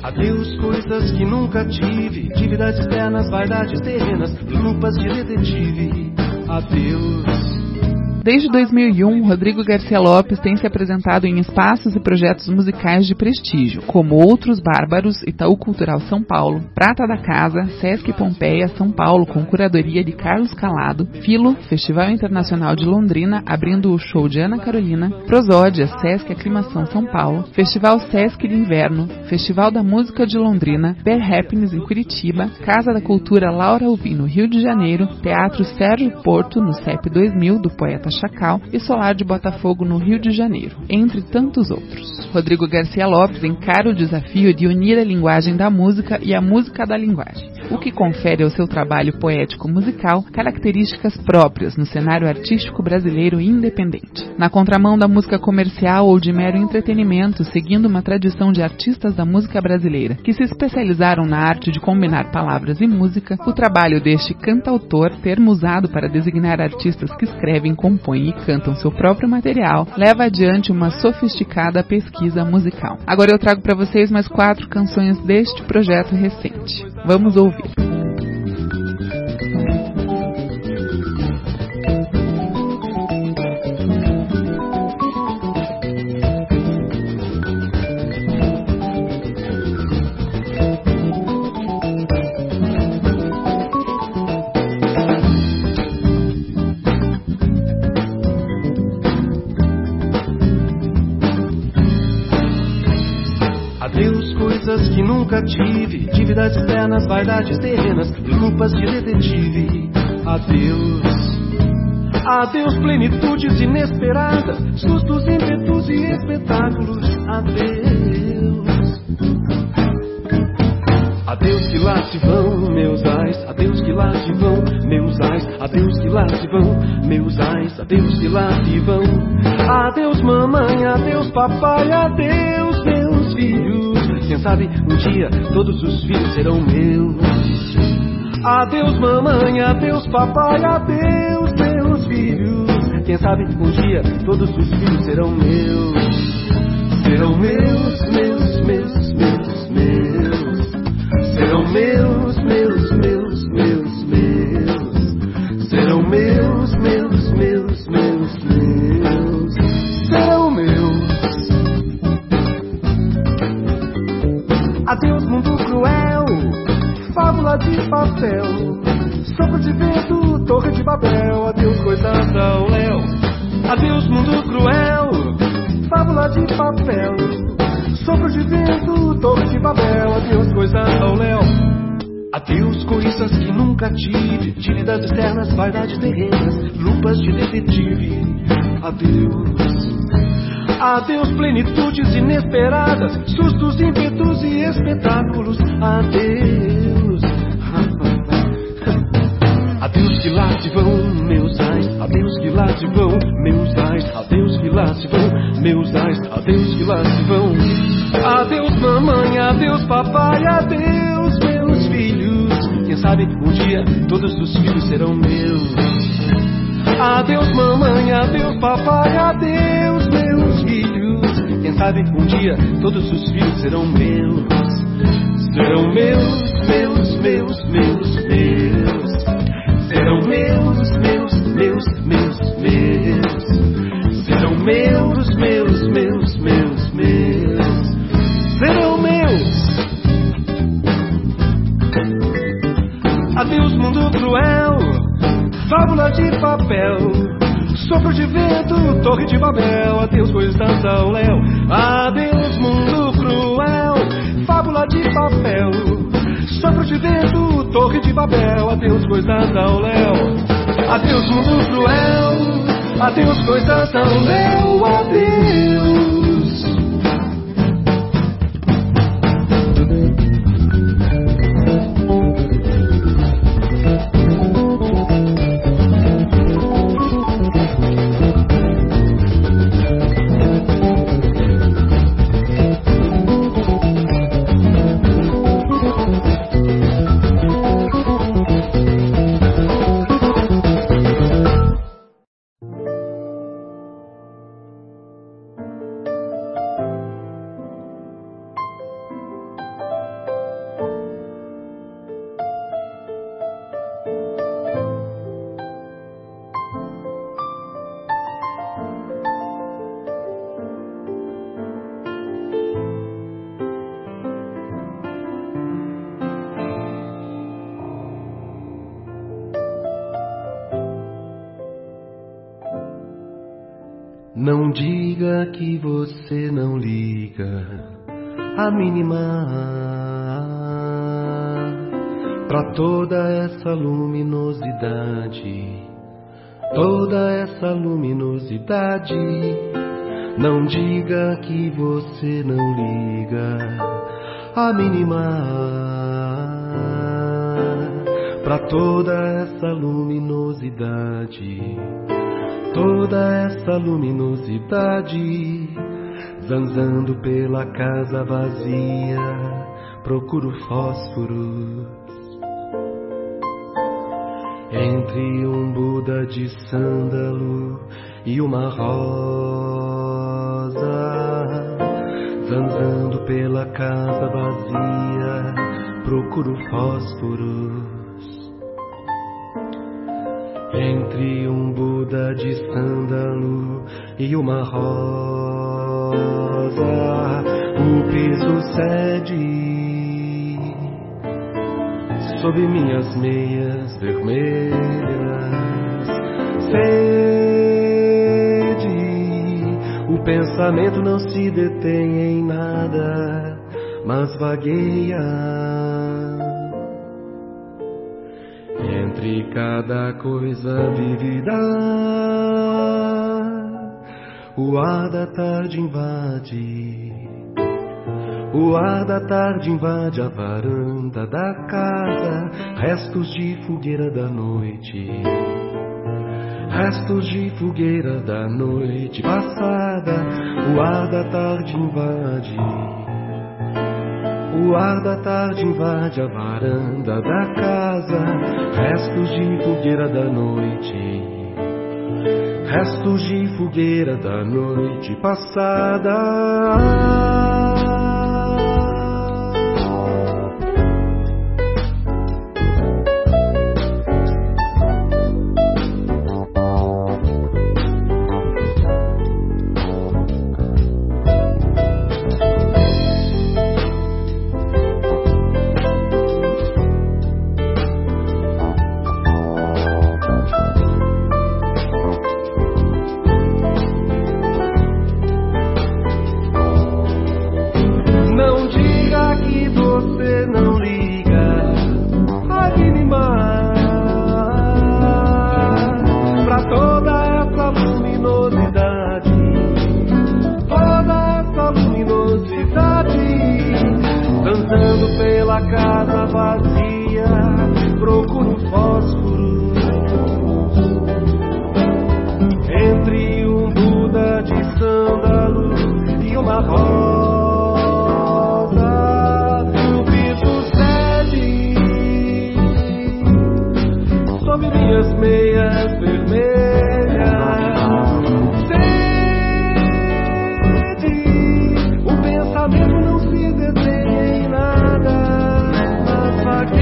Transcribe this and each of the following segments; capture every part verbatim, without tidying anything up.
Adeus coisas que nunca tive, dívidas externas, vaidades terrenas, lupas de detetive. Adeus. Desde dois mil e um, Rodrigo Garcia Lopes tem se apresentado em espaços e projetos musicais de prestígio, como Outros Bárbaros, Itaú Cultural São Paulo, Prata da Casa, Sesc Pompeia, São Paulo, com curadoria de Carlos Calado, Filo, Festival Internacional de Londrina, abrindo o show de Ana Carolina, Prosódia, Sesc Aclimação São Paulo, Festival Sesc de Inverno, Festival da Música de Londrina, Bear Happiness em Curitiba, Casa da Cultura Laura Alvim no Rio de Janeiro, Teatro Sérgio Porto no C E P dois mil do poeta Chacal e Solar de Botafogo no Rio de Janeiro, entre tantos outros. Rodrigo Garcia Lopes encara o desafio de unir a linguagem da música e a música da linguagem, o que confere ao seu trabalho poético-musical características próprias no cenário artístico brasileiro independente. Na contramão da música comercial ou de mero entretenimento, seguindo uma tradição de artistas da música brasileira que se especializaram na arte de combinar palavras e música, o trabalho deste cantautor, termo usado para designar artistas que escrevem, compõem e cantam seu próprio material, leva adiante uma sofisticada pesquisa musical. Agora eu trago para vocês mais quatro canções deste projeto recente. Vamos ouvir. Adeus coisas que nunca tive, dívidas externas, vaidades terrenas, lupas de detetive. Adeus. Adeus plenitudes inesperadas, sustos, ímpetos e espetáculos. Adeus. Adeus que lá se vão, meus ais, adeus que lá se vão, meus ais, adeus que lá se vão, meus ais, adeus que lá se vão. Adeus mamãe, adeus papai, adeus meus filhos. Quem sabe um dia todos os filhos serão meus. Adeus mamãe, adeus papai, adeus meus filhos. Quem sabe um dia todos os filhos serão meus. Serão meus, meus, meus, meus, meus. Serão meus, meus, meus, meus, meus. Serão meus, meus, meus, meus, meus. Serão meus. Adeus mundo cruel, fábula de papel, sopro de vento, torre de Babel. Adeus coisas ao léu. Adeus mundo cruel, fábula de papel, sopro de vento, torre de Babel. Adeus coisas ao léu. Adeus coisas que nunca tive, dívidas externas, vaidades terrenas, lupas de detetive. Adeus. Adeus plenitudes inesperadas, sustos, ímpetos e espetáculos. Adeus. Adeus que lá se vão, meus ais, adeus que lá se vão, meus ais, adeus que lá se vão, meus ais, adeus que lá se vão. Adeus mamãe, adeus papai, adeus meus filhos. Quem sabe um dia todos os filhos serão meus. Adeus mamãe, adeus papai, adeus meus filhos. Quem sabe um dia todos os filhos serão meus. Serão meus, meus, meus, meus, meus. Serão meus, meus, meus, meus, meus. Serão meus, meus, meus, meus, meus. Serão meus. Adeus mundo cruel, fábula de papel, sopro de vento, torre de Babel. Adeus coisas ao léu. Adeus mundo cruel, fábula de papel, sopro de vento, torre de Babel. Adeus coisas ao léu. Adeus mundo cruel, adeus coisas ao léu. Adeus. Não diga que você não liga a mínima pra toda essa luminosidade, toda essa luminosidade. Não diga que você não liga a mínima pra toda essa luminosidade, toda essa luminosidade. Zanzando pela casa vazia, procuro fósforos entre um Buda de sândalo e uma rosa. Zanzando pela casa vazia, procuro fósforos entre um Buda de sândalo e uma rosa. O piso cede sob minhas meias vermelhas. Sede, o pensamento não se detém em nada, mas vagueia entre cada coisa vívida. O ar da tarde invade, o ar da tarde invade a varanda da casa. Restos de fogueira da noite, restos de fogueira da noite passada. O ar da tarde invade, o ar da tarde invade a varanda da casa. Restos de fogueira da noite, restos de fogueira da noite passada. Casa vazia, procuro fósforos entre um Buda de sândalo e uma rosa. O piso cede sob minhas meias vermelhas. Sede, o pensamento não se detém em nada.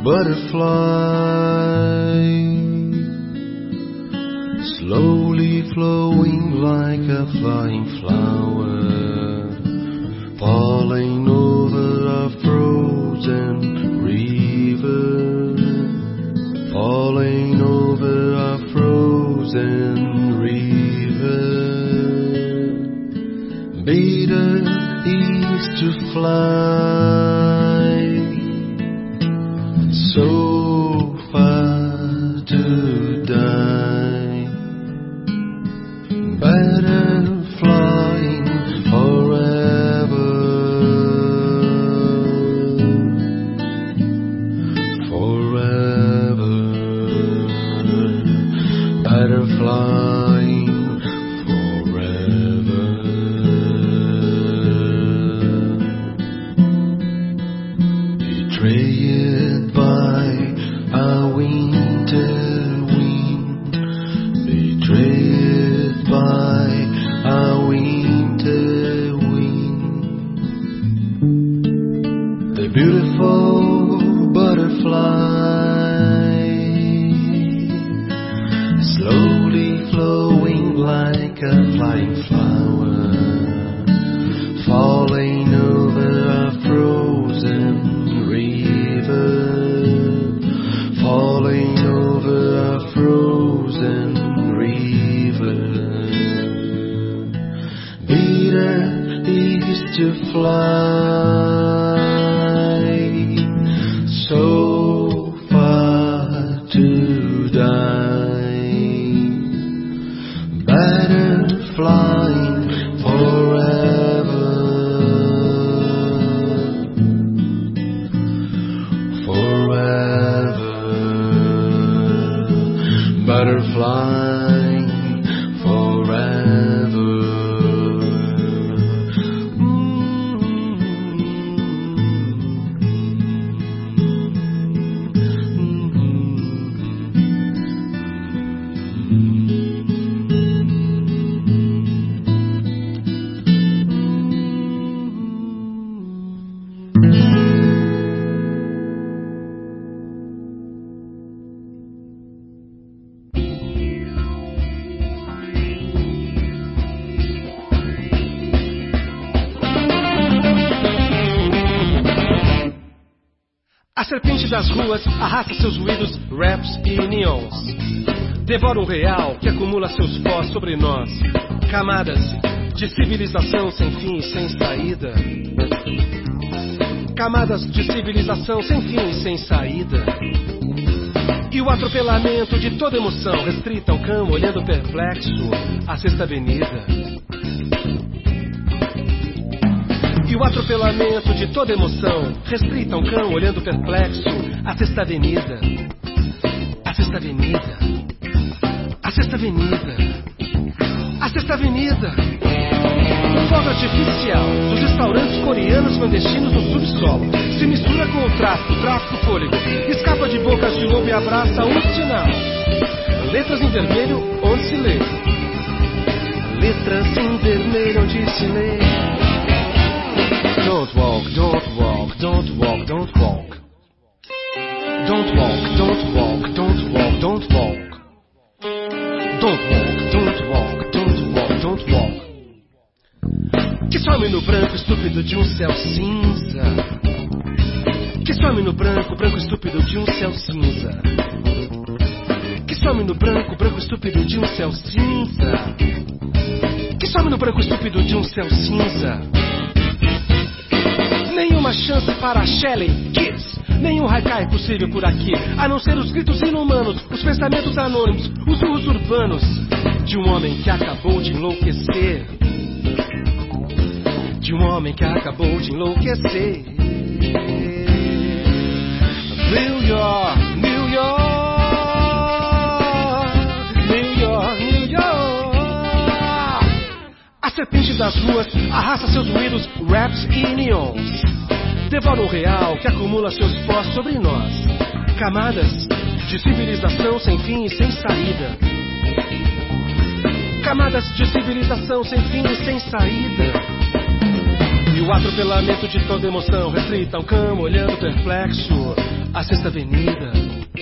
butterfly, slowly flowing like a flying flower, falling over a frozen river, falling over a frozen river. Bitter is to fly so far to die, better flying forever, forever, better flying forever. Betrayed by a winter wind, betrayed by a winter wind, the beautiful butterfly, slowly flowing like a flying flower, falling over a frozen river, falling over a frozen river. Bitter is to fly so far to die, better flying forever, forever, better flying forever. A serpente das ruas arrasta seus ruídos, raps e neons. Devora um real que acumula seus pós sobre nós. Camadas de civilização sem fim e sem saída. Camadas de civilização sem fim e sem saída. E o atropelamento de toda emoção restrita ao cão olhando perplexo a Sexta Avenida. E o atropelamento de toda emoção restrita um cão olhando perplexo a Sexta Avenida, a Sexta Avenida, a Sexta Avenida, a Sexta Avenida. O fogo artificial dos restaurantes coreanos clandestinos no subsolo se mistura com o tráfico, tráfico fôlego, escapa de bocas de lobo e abraça um sinal. Letras em vermelho onde se lê, letras em vermelho onde se lê. Don't walk, don't walk, don't walk, don't walk. Don't walk, don't walk, don't walk, don't walk. Don't walk, don't walk, don't walk, don't walk. Que some no branco estúpido de um céu cinza. Que some no branco, branco estúpido de um céu cinza. Que some no branco, branco estúpido de um céu cinza. Que some no branco estúpido de um céu cinza. Nenhuma chance para Shelley Kiss. Nenhum haikai possível por aqui, a não ser os gritos inumanos, os pensamentos anônimos, os urros urbanos de um homem que acabou de enlouquecer. De um homem que acabou de enlouquecer. New York, New York, New York, New York. A serpente das ruas arrasta seus ruídos, raps e neons. Devora o real que acumula seus pós sobre nós. Camadas de civilização sem fim e sem saída. Camadas de civilização sem fim e sem saída. E o atropelamento de toda emoção restrita ao cão olhando perplexo a Sexta Avenida.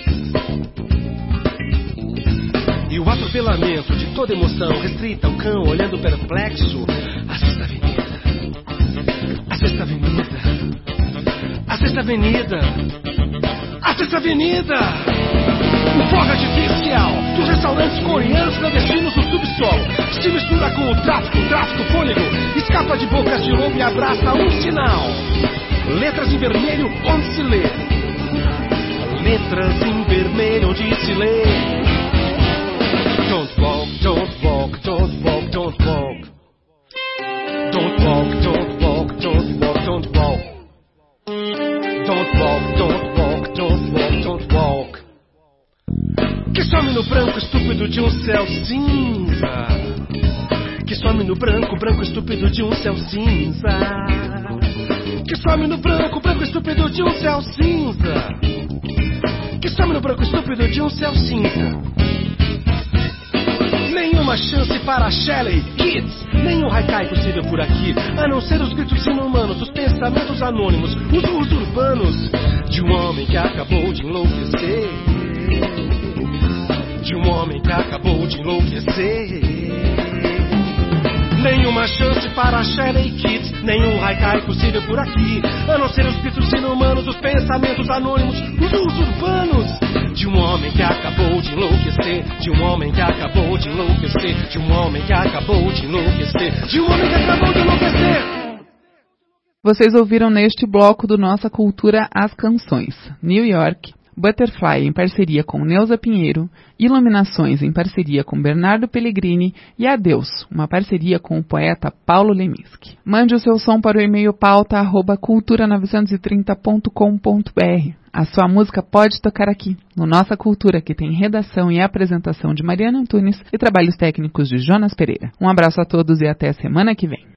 E o atropelamento de toda emoção restrita ao cão olhando perplexo. A Sexta Avenida, a Sexta Avenida, a Sexta Avenida, a Sexta Avenida. O fogo artificial dos restaurantes coreanos clandestinos no subsolo se mistura com o tráfico, o tráfico fôlego, escapa de bocas de lobo e abraça um sinal. Letras em vermelho onde se lê. Letras em vermelho onde se lê. Don't walk, don't walk, don't walk, don't walk. Don't walk, don't walk, don't walk, don't walk. Don't walk, don't walk, don't walk, don't walk. Que some no branco estúpido de um céu cinza. Que some no branco, branco estúpido de um céu cinza. Que some no branco, branco estúpido de um céu cinza. Que some no branco estúpido de um céu cinza. Nenhuma chance para Shelley Kids. Nenhum haikai possível por aqui, a não ser os gritos inumanos, os pensamentos anônimos, os urros urbanos de um homem que acabou de enlouquecer. De um homem que acabou de enlouquecer. Nenhuma chance para Shelley Kids. Nenhum haikai possível por aqui, a não ser os gritos inumanos, os pensamentos anônimos, os urros urbanos de um homem que acabou de enlouquecer. De um homem que acabou de enlouquecer. De um homem que acabou de enlouquecer. De um homem que acabou de enlouquecer. Vocês ouviram neste bloco do Nossa Cultura as canções New York, Butterfly em parceria com Neuza Pinheiro, Iluminações em parceria com Bernardo Pellegrini e Adeus, uma parceria com o poeta Paulo Leminski. Mande o seu som para o e-mail pauta arroba cultura novecentos e trinta ponto com ponto br. A sua música pode tocar aqui, no Nossa Cultura, que tem redação e apresentação de Mariana Antunes e trabalhos técnicos de Jonas Pereira. Um abraço a todos e até semana que vem.